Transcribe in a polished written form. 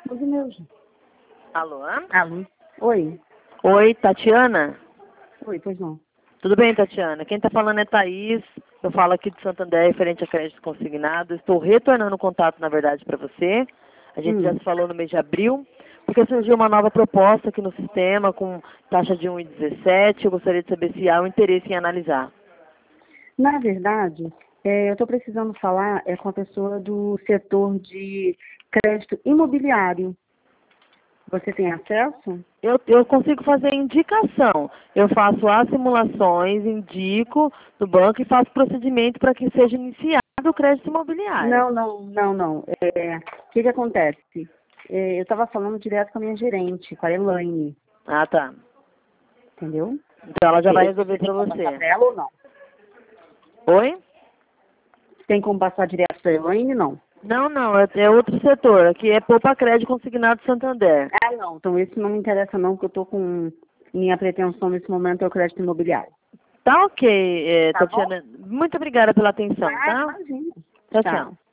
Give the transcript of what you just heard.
Os meus. Alô? Alô? Oi. Oi, Tatiana? Oi, pois não. Tudo bem, Tatiana? Quem está falando é Thaís. Eu falo aqui de Santander, referente a crédito consignado. Estou retornando o contato, na verdade, para você. A gente já se falou no mês de abril, porque surgiu uma nova proposta aqui no sistema com taxa de 1,17. Eu gostaria de saber se há um interesse em analisar. Na verdade, eu estou precisando falar com a pessoa do setor de crédito imobiliário. Você tem acesso? Eu consigo fazer indicação. Eu faço as simulações, indico do banco e faço procedimento para que seja iniciado o crédito imobiliário. Não. O que acontece? Eu estava falando direto com a minha gerente, com a Elaine. Ah, tá. Entendeu? Então ela já vai resolver para Você tem como passar você. para ela ou não? Oi? Tem como passar direto para a Elaine? Não. Não, é outro setor. Aqui é Poupa Crédito Consignado Santander. Ah, não. Então esse não me interessa não, porque eu estou com... Minha pretensão nesse momento é o crédito imobiliário. Tá ok, Tá bom? Tatiana. Muito obrigada pela atenção, tá? Imagina. Tchau, Tá. tchau.